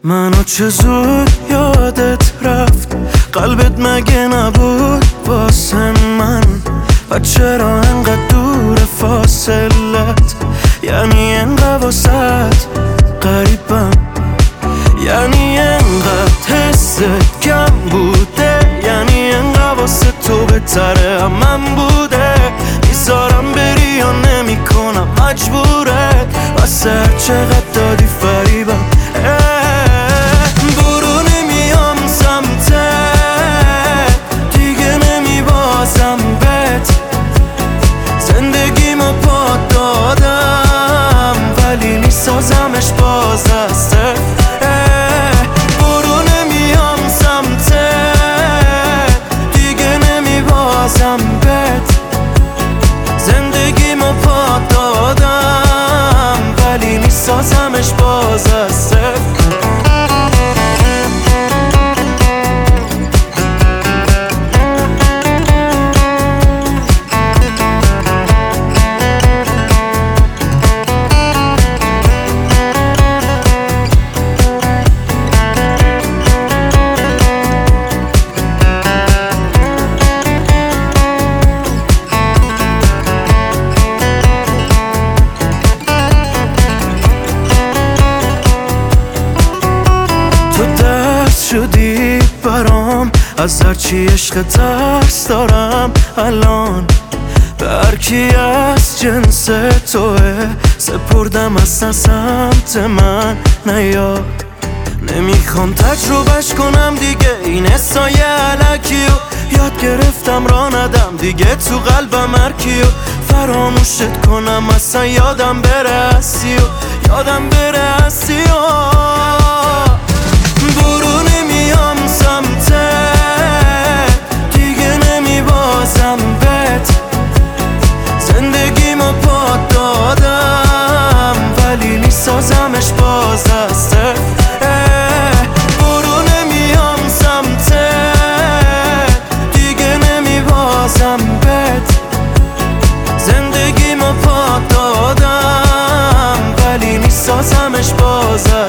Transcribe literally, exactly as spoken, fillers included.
منو چه زود یادت رفت، قلبت مگه نبود واسه من؟ و چرا انقدر دور فاصلت؟ یعنی انقدر واسط قریبم، یعنی انقدر حست کم بوده، یعنی انقدر واسه تو بهتره هم من بوده. میذارم بری یا نمی کنم مجبورت، واسه هر چقدر دادی فریبم. برو نمیام سمتت، دیگه نمی بازم بهت. زندگیمو پا دادم ولی میسازمش باز از صفر. برو نمیام سمتت، دیگه نمی بازم بهت. زندگیمو پا دادم ولی میسازمش باز از صفر. شدی برام، از هرچی عشق ترس دارم الان. به هرکی از جنس توه سپردم اصلا سمت من نیاد. نمیخوام تجربهش کنم دیگه این حسای علکی و یاد گرفتم را ندم دیگه تو قلبم هرکی و فراموشت کنم اصلا یادم بره هستی و یادم بره هستی و برو نمیام سمتت، دیگه نمی بازم بهت. زندگیمو پا دادم ولی میسازمش باز از صفر. برو نمیام سمتت، دیگه نمی بازم بهت. زندگیمو پا دادم ولی میسازمش باز از